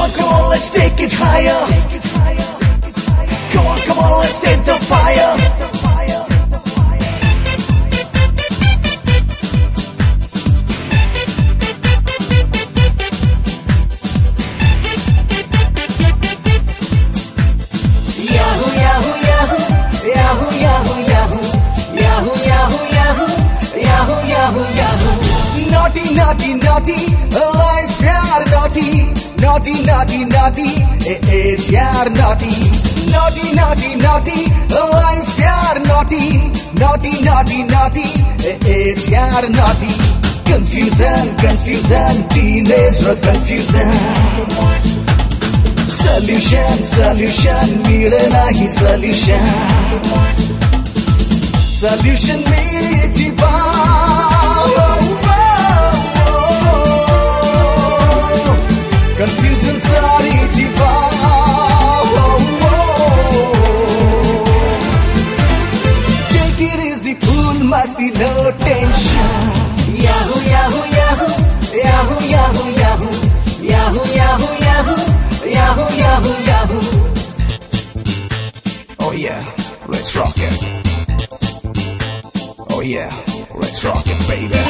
come on, let's take it higher. Come on, let's set the fire. Yahoo, Yahoo, Yahoo, Yahoo, Yahoo, Yahoo, Yahoo, Yahoo, Yahoo, Yahoo, Yahoo, Yahoo. Naughty, naughty, naughty, life yaar naughty. Naughty, naughty, naughty, age yaar naughty. Naughty, naughty, naughty, life yaar naughty. Naughty, naughty, naughty, age yaar naughty. Confusion, confusion, teenage confusion. Solution, solution, mile nahi solution. Solution mere jiva. Confusion sari jiva. Take it easy, cool, masti, no tension. Yahoo, Yahoo, Yahoo, Yahoo, Yahoo, Yahoo, Yahoo, Yahoo, Yahoo, Yahoo, Yahoo, Yahoo. Oh yeah, let's rock it. Oh yeah, let's rock it, baby.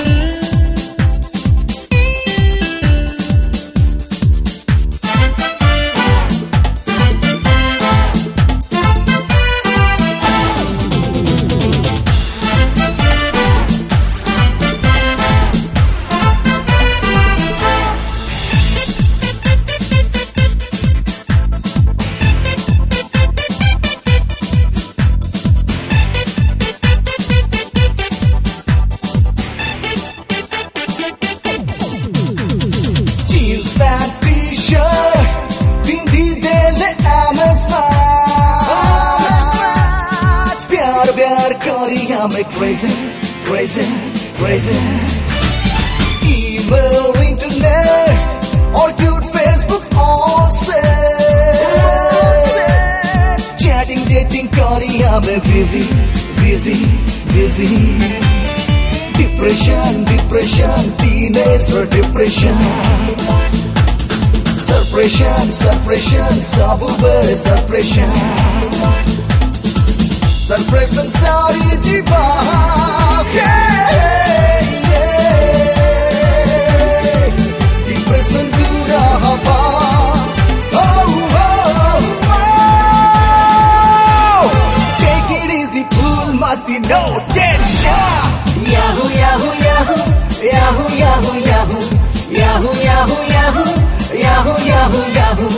I'm crazy, crazy, crazy. Email, internet, or good Facebook, all set. Chatting, dating, kari, I'm busy, busy, busy. Depression, depression, teenage depression. Suppression, suppression, suburban suppression. Suppression sari jiva. Depression dura hava. Take it easy, cool, masti, no tension. Yahoo, Yahoo, Yahoo, Yahoo, Yahoo, Yahoo, Yahoo, Yahoo, Yahoo, Yahoo, Yahoo, Yahoo.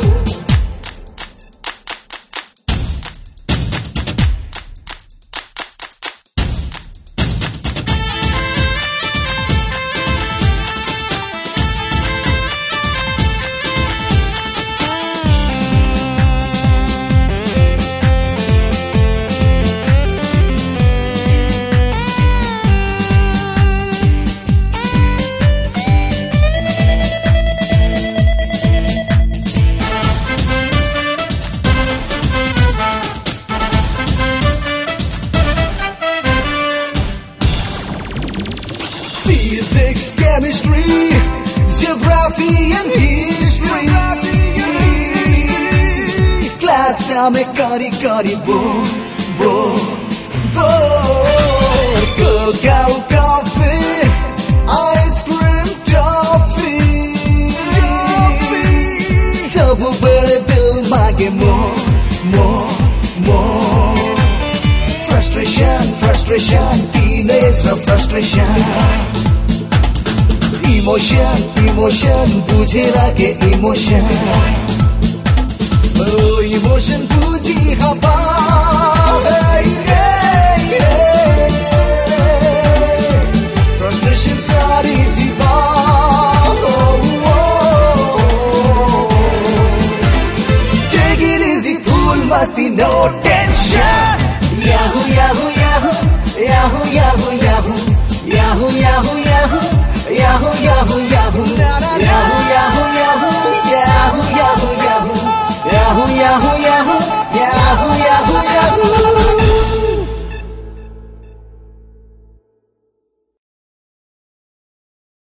Physics, chemistry, geography and history. Class में करी करी bore. Cacao, coffee, ice cream, toffee. सब बड़े दिल मांगे more. Frustration, teenage frustration. Emotion, bujhera ke emotion. Oh, emotion buji haba. Frustration sari jiva. Take it easy, cool, masti, no tension. Yahoo, Yahoo, Yahoo, Yahoo, Yahoo, Yahoo, Yahoo, Yahoo, Yahoo, Yahoo, Yahoo, Yahoo.